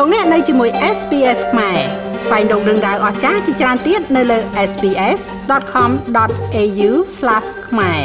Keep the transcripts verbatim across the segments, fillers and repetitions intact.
លោកអ្នកនៅជាមួយ เอส บี เอส ខ្មែរស្វែងរកដឹងដៅអស្ចារ្យជាច្រើនទៀតនៅលើ เอส บี เอส ដត com ដត เอ ยู ស្លាស ខ្មែរ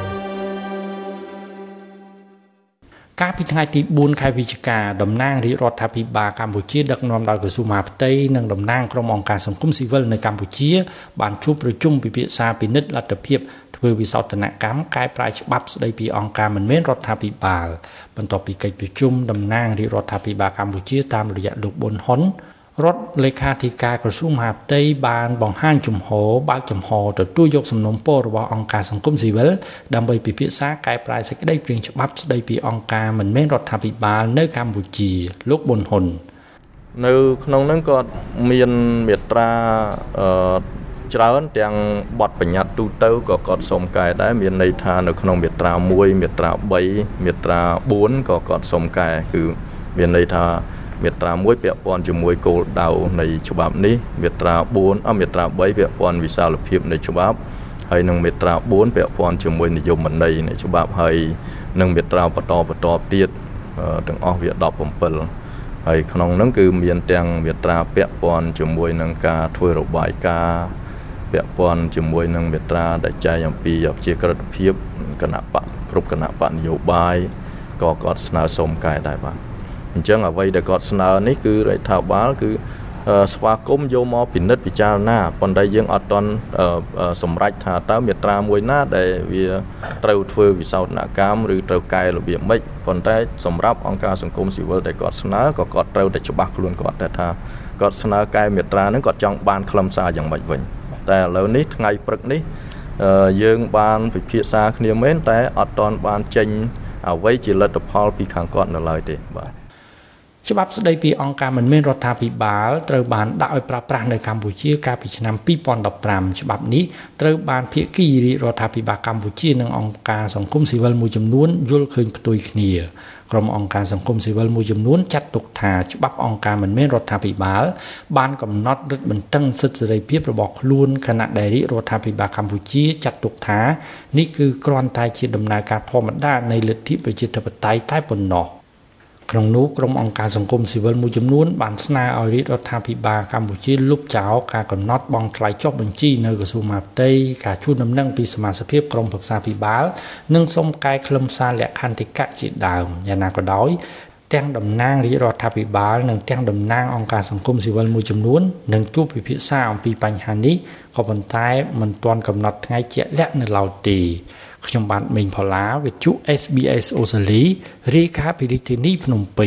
កាលពីថ្ងៃទីបួនខែវិច្ឆិកាតំណាងរាជរដ្ឋាភិបាលកម្ពុជាដឹកនាំដោយក្រសួងមហាផ្ទៃនិងតំណាងក្រុមអង្គការសង្គមស៊ីវិលនៅកម្ពុជាបានជួបប្រជុំពិភាក្សាពិនិត្យលទ្ធភាពធ្វើវិសោធនកម្មកែប្រែច្បាប់ស្តីពីអង្គការមិនមែនរដ្ឋាភិបាលបន្ទាប់ពីកិច្ចប្រជុំតំណាងរាជរដ្ឋាភិបាលកម្ពុជាតាមរយៈលោកប៊ុនហ៊ុនរដ្ឋលេខាធិការក្រសួងមហាផ្ទៃបានបង្ហាញជំហរបើកចំហទទួលយកសំណុំពររបស់អង្គការសង្គមស៊ីវិលដើម្បីពិភាក្សាកែប្រែសេចក្តីព្រាងច្បាប់ស្តីពីអង្គការមិនមែនរដ្ឋាភិបាលនៅកម្ពុជាលោកប៊ុនហ៊ុននៅក្នុងនោះគាត់មានមាត្រាអឺច្រើនទាំងបទបញ្ញត្តិទូទៅក៏គាត់សូមកែដែរមានន័យថានៅក្នុងមាត្រាមួយមាត្រាបីមាត្រាបួនក៏គាត់សូមកែគឺមានន័យថាមាត្រាមួយពាក់ព័ន្ធជាមួយគោលដៅនៃច្បាប់នេះមាត្រាបួនអមាត្រាបីពាក់ព័ន្ធវិសាលភាពនៃច្បាប់ហើយនិងមាត្រាបួនពាក់ព័ន្ធជាមួយនិយមន័យនៃច្បាប់ហើយនិងមាត្រាបន្តបន្តទៀតទាំងអស់វាដប់ប្រាំ7ហើយក្នុងនោះគឺមានទាំងមាត្រាពាក់ព័ន្ធជាមួយនឹងការធ្វើរបាយការណ៍ពាក់ព័ន្ធជាមួយនឹងមាត្រាដែលចែងអំពីប្រជាក្រិតភាពគណៈបកគ្រប់គណៈបកនយោបាយក៏គាត់ស្នើសុំកែដែរបាទអញ្ចឹងអ្វីដែលគាត់ស្នើនេះគឺរដ្ឋាភិបាលគឺស្វាគមន៍យកមកពិនិត្យពិចារណាប៉ុន្តែយើងអត់ទាន់សម្រេចថាតើមាត្រាមួយណាដែលវាត្រូវធ្វើវិសោធនកម្មឬត្រូវកែរបៀបម៉េចប៉ុន្តែសម្រាប់អង្គការសង្គមស៊ីវិលដែលគាត់ស្នើក៏គាត់ត្រូវតែច្បាស់ខ្លួនគាត់តែថាគាត់ស្នើកែមាត្រាហ្នឹងគាត់ចង់បានខ្លឹមសារយ៉ាងម៉េចវិញតែឥឡូវនេះថ្ងៃព្រឹកនេះយើងបានពិភាក្សាគ្នាមែនតែអត់ទាន់បានចេញអ្វីជាលទ្ធផលពីខាងគាត់នៅឡើយទេបាទច្បាប់ស្តីពីអង្គការមិនមែនរដ្ឋាភិបាលត្រូវបានដាក់ឲ្យប្រើប្រាស់នៅកម្ពុជាកាលពីឆ្នាំពីរពាន់ដប់ប្រាំច្បាប់នេះត្រូវបានភាគីរាជរដ្ឋាភិបាលកម្ពុជានិងអង្គការសង្គមស៊ីវិលមួយចំនួនយល់ឃើញផ្ទុយគ្នាក្រុមអង្គការសង្គមស៊ីវិលមួយចំនួនចាត់ទុកថាច្បាប់អង្គការមិនមែនរដ្ឋាភិបាលបានកំណត់រឹតបន្តឹងសិទ្ធិសេរីភាពរបស់ខ្លួនខណៈដែលរាជរដ្ឋាភិបាលកម្ពុជាចាត់ទុកថានេះគឺគ្រាន់តែជាដំណើរការធម្មតានៃលទ្ធិប្រជាធិបតេយ្យតែប៉ុណ្ណោះក្នុងនោះក្រុមអង្គការសង្គមស៊ីវិលមួយចំនួនបានស្នើឲ្យរាជរដ្ឋាភិបាលកម្ពុជាលុបចោលការកំណត់បង់ថ្លៃចុះបញ្ជីនៅក្រសួងមហាផ្ទៃការជូនដំណឹងពីសមាជិកក្រុមប្រឹក្សាភិបាលនិងសុំកែខ្លឹមសារលក្ខន្តិកៈជាដើមយ៉ាងណាក៏ដោយទាំងតំណាងរាជរដ្ឋាភិបាលនិងទាំងតំណាងអង្គការសង្គមស៊ីវិលមួយចំនួននឹងជួបពិភាក្សាអំពីបញ្ហានេះក៏ប៉ុន្តែមិនទាន់កំណត់ថ្ងៃជាក់លាក់នៅឡើយទេខ្ញុំបាទមេងផល្លាវិទ្យុ เอส บี เอส អូស្ត្រាលីរាយការណ៍ពីរាជធានីភ្នំពេញ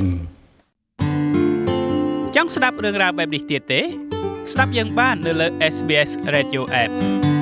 ចង់ស្ដាប់រឿងរ៉ាវបែបនេះទៀតទេស្ដាប់យើងបាននៅលើ เอส บี เอส Radio App